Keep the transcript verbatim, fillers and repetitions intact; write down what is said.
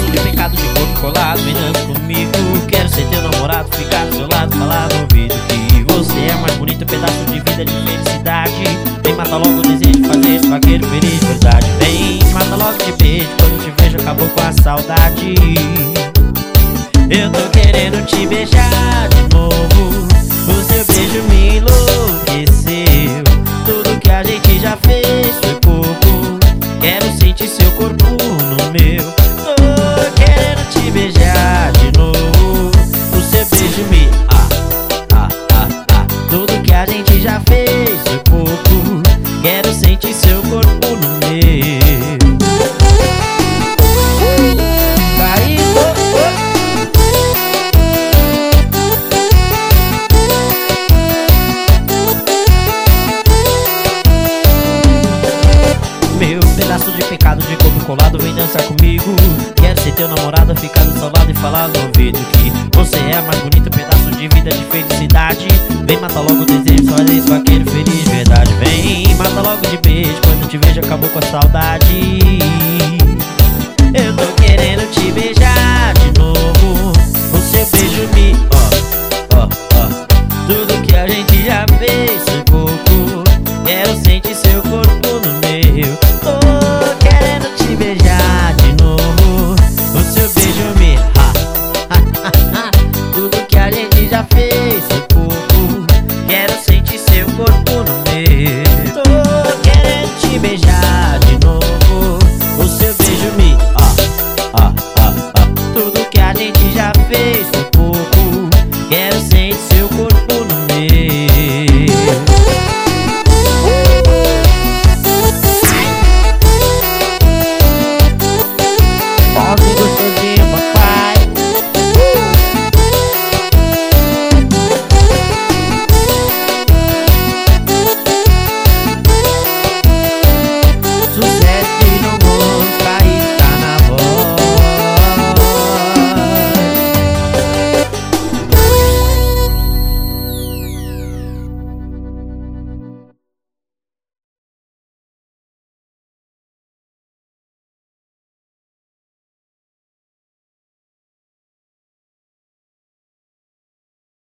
de pecado de corpo colado, vem dança comigo. Quero ser teu namorado, ficar do seu lado, falar no ouvido que você é o mais bonito pedaço de vida, de felicidade. Vem, mata logo o desejo de fazer esse vaqueiro feliz, verdade. Vem, mata logo de beijo, quando te vejo acabou com a saudade. Eu tô querendo te beijar de novo, o seu beijo me enlouqueceu. Tudo que a gente já fez foi pouco, quero sentir seu corpo no meu. Tô querendo te beijar de novo, o seu beijo me... Ah, ah, ah, ah. Tudo que a gente já fez foi pouco, quero sentir seu corpo no meu. Aí, oh, oh. Meu pedaço de pecado de corpo colado, vem dançar comigo. Quero ser teu namorado, ficar do seu lado e falar no ouvido que você é o mais bonito pedaço de vida, de felicidade. Vem, mata logo o desejo, olha esse vaqueiro feliz, verdade. Vem, mata logo de beijo, quando te vejo acabou com a saudade.